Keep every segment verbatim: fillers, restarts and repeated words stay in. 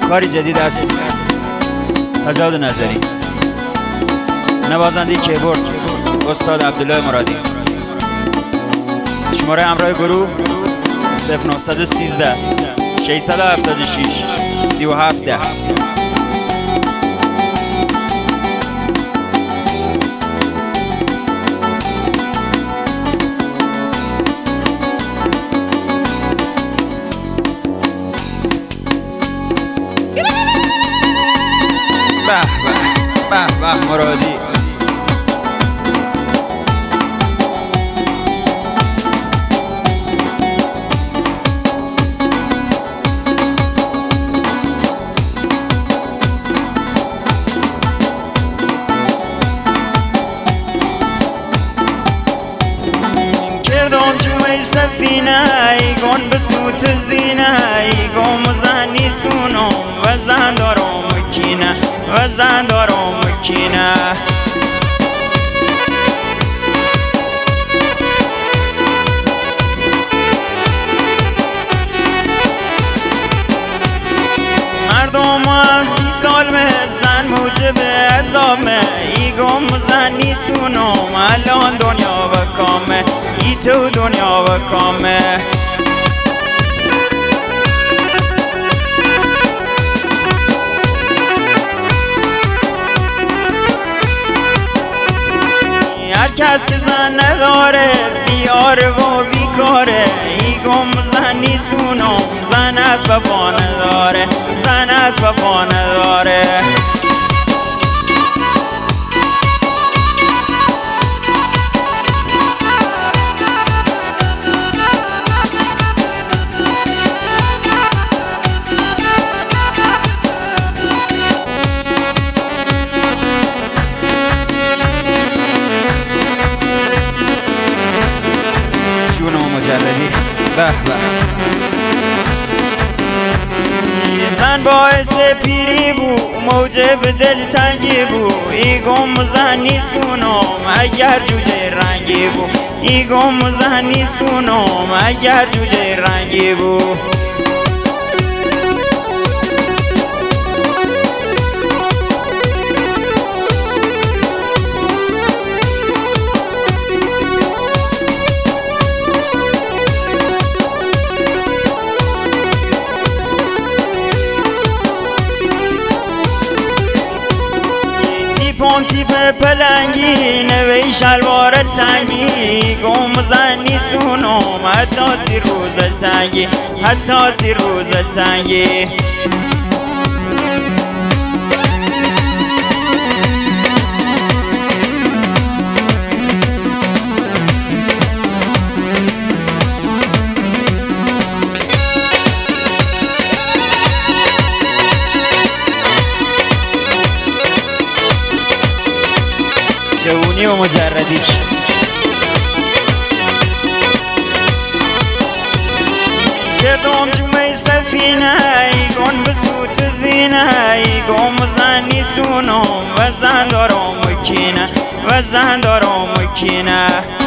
کاری جدید است. سجاد نظری، نوازنده کیبورد استاد عبدالله مرادی. شماره همراه گروه صفر نه یک سه شش هفت شش سه هفت ده. به به به به مرادی. کردم جوی سفینه ایگون بسوت زینه ایگون مزنی سونم و زن دارم مکینه و زن دارم مکینه. مردم هم سی سال مه زن موجب عذابه ایگم زنی سونم الان دنیا و کامه ای تو دنیا و کامه. هر کس که زن نداره بیاره و بیکاره ایگم زنی سونم زن از وفا نداره زن از وفا نداره. مجردی به به. زن باعث پیری بو موجب دلتنگی بو ایگم زنی سونم اگر جوجه رنگی بو ایگم زنی سونم اگر جوجه رنگی بو. پونتی به پلنگی نوی شلوار تنگی گم زنی سونم حتی سی روز تنگی حتی سی روز تنگی. جوونی و مجردیش. کردم جوی سفینه ایگون بسوت زینه ایگون زنی سونم و زن دارم مکینه و زن دارم مکینه.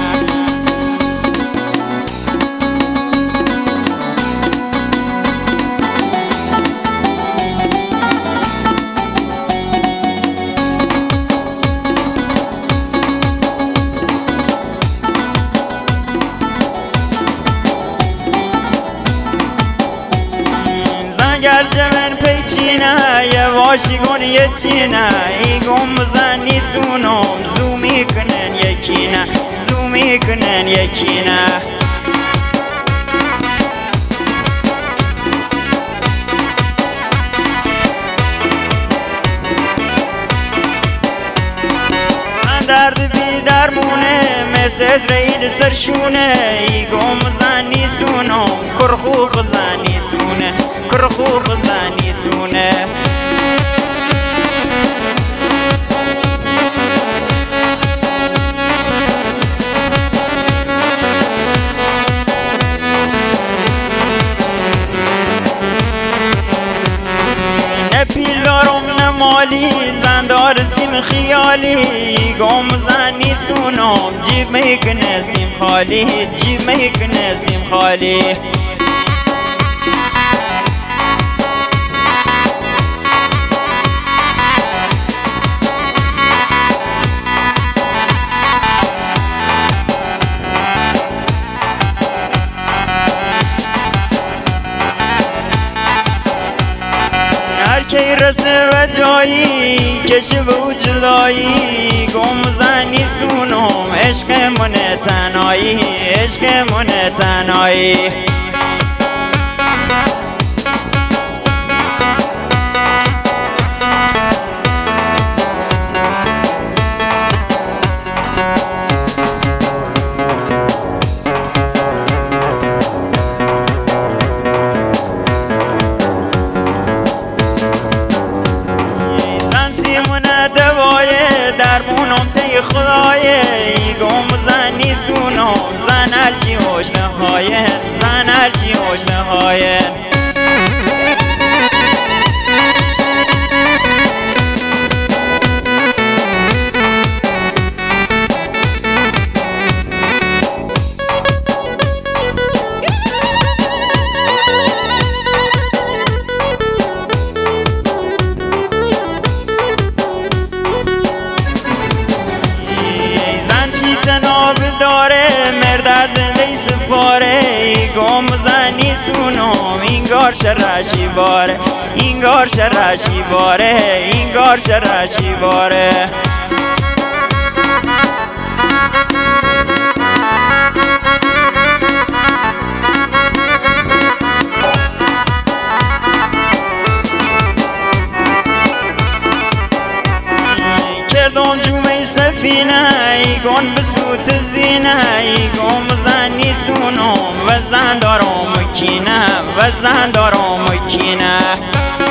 گر جمن پیچینه یه واشی گون یه چینه ایگم زنی سونم زو میکنن یکینه زو میکنن یکینه. درد بی درمونه مثل ازرائیل سرشونه ایگم زنی سونم کرخوخ زنی سونه کرخوخ زنی سونه. نه پیل دارم نه مالی زندار سیم خیالی گم زنی سونم جیب میکنه سیم خالی جیب میکنه سیم خالی. کسی و جایی کشی و جدایی گم زنی سونم عشق من تنهایی عشق من تنهایی درمونم تی خدایه ای گم زنی سونم زن هرچی حجنه هایه زن هرچی حجنه هایه تناب داره مرد از زنده سپاره ای گم زنی سونم اینگار شرشی باره اینگار شرشی باره اینگار شرشی باره کردم جومه سفینه ای گون بسوت زینه ای گم زنی سونم و زن دارم کینه و زن دارم کینه